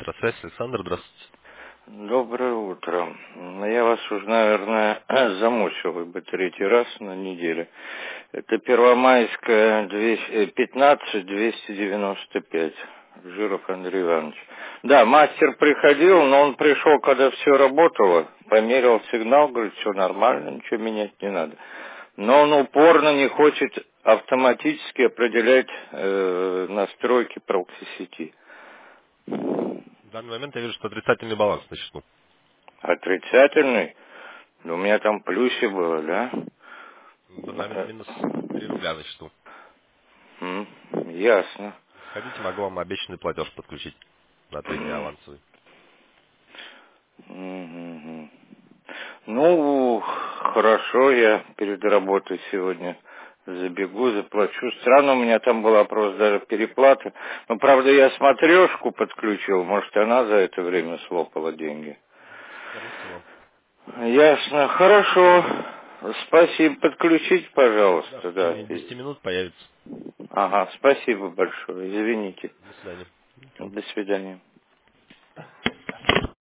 Центросвязь, Александр, здравствуйте. Доброе утро. Я вас уже, наверное, замучил бы третий раз на неделе. Это Первомайская 15-295. Жиров Андрей Иванович. Да, мастер приходил, но он пришел, когда все работало. Померил сигнал, говорит, все нормально, ничего менять не надо. Но он упорно не хочет автоматически определять настройки прокси-сети. В данный момент я вижу, что отрицательный баланс на счету. Отрицательный? Ну, у меня там плюсе было, да? В данный момент минус 3 рубля на счету. Ясно. Хотите, могу вам обещанный платеж подключить на 3 дня авансовый. Мгм. Ну, хорошо, я перед работой сегодня забегу, заплачу. Странно, у меня там была просто даже переплата. Но, правда, я смотрешку подключил, может, она за это время слопала деньги. Скорее всего. Ясно, хорошо. Спасибо, подключите, Да, в пожалуйста, да. течение 10 минут появится. Ага, спасибо большое, извините. До свидания. Ничего. До свидания.